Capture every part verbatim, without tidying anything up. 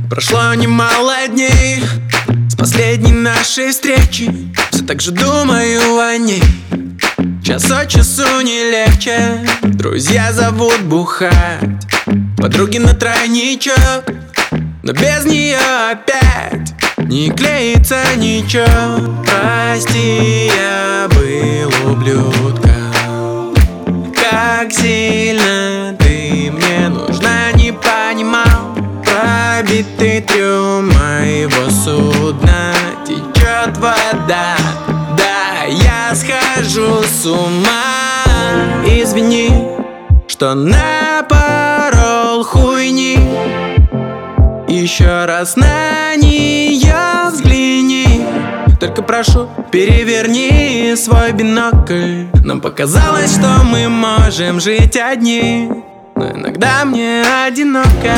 Прошло немало дней с последней нашей встречи. Все так же думаю о ней. Час от часу не легче. Друзья зовут бухать, подруги на тройничок, но без нее опять не клеится ничего. Прости, я был ублюдком. Как сильно ты мне нужна, не понимал. Пробитый трюм моего судна, течет вода. Да, я схожу с ума. Извини, что напорол хуйни. Еще раз на нее взгляни. Только прошу, переверни свой бинокль. Нам показалось, что мы можем жить одни, но иногда мне одиноко.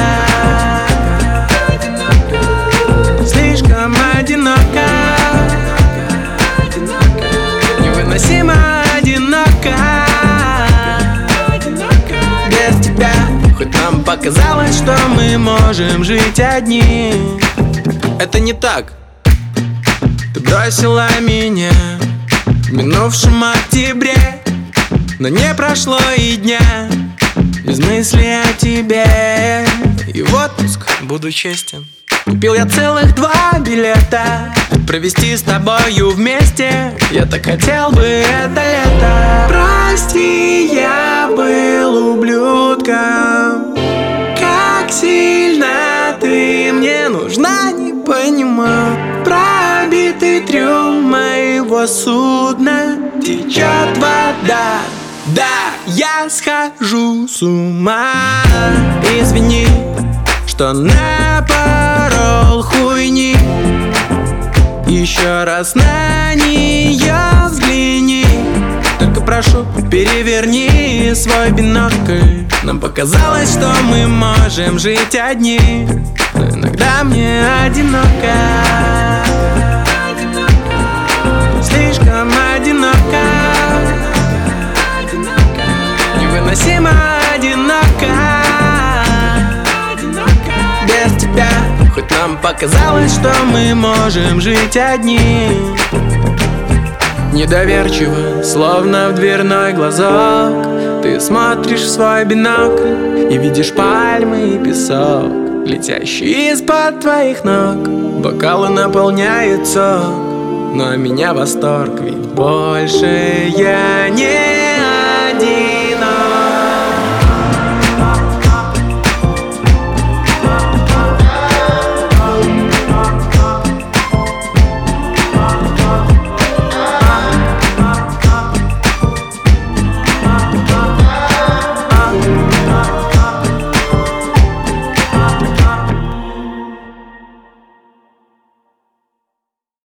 Слишком одиноко. Невыносимо одиноко. Без тебя. Хоть нам показалось, что мы можем жить одни. Это не так. Ты бросила меня в минувшем октябре, но не прошло и дня без мысли о тебе. И в отпуск, буду честен, купил я целых два билета провести с тобою вместе. Я так хотел бы это лето. Прости, я был ублюдком. Как сильно ты мне нужна, не понимаю. Пробитый трюм моего судна, течет вода. Да, я схожу с ума. Извини, что напорол хуйни. Еще раз на нее взгляни. Только прошу, переверни свой бинокль. Нам показалось, что мы можем жить одни, но иногда мне одиноко. Слишком одиноко. Невыносимо одиноко. Без тебя. Хоть нам показалось, что мы можем жить одни. Недоверчиво, словно в дверной глазок, ты смотришь в свой бинокль и видишь пальмы и песок, летящий из-под твоих ног. Бокалы наполняют сок, но меня восторг, ведь больше я не